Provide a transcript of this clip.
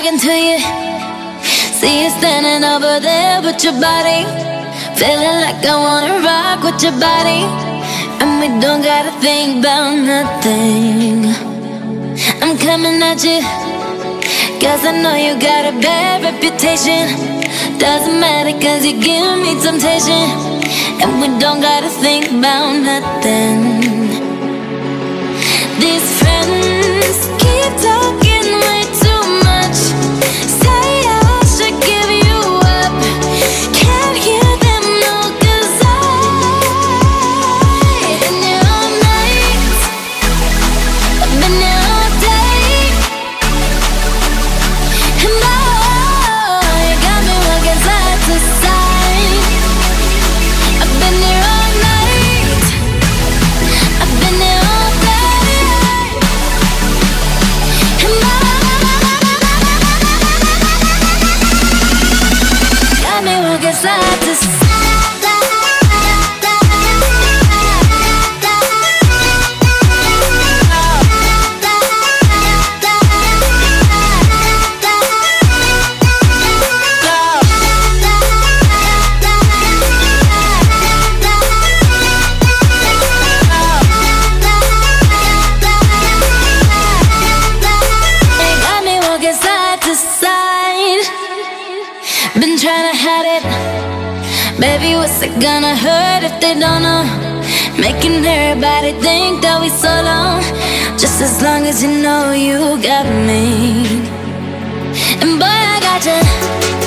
talking to you. See you standing over there with your body, feeling like I wanna rock with your body. And we don't gotta think about nothing. I'm coming at you, 'cause I know you got a bad reputation. Doesn't matter 'cause you give me temptation. And we don't gotta think about nothing. These friends keep talking way too much. Say I should give you up. Can't hear them no, 'cause I've been here all night, I've been here all day. And oh, you got me looking side to side. I've been here all night, I've been here all day. And oh, got me looking side to side. Been trying to hide it. Baby, what's it gonna hurt if they don't know? Making everybody think that we so long. Just as long as you know you got me. And boy, I got you.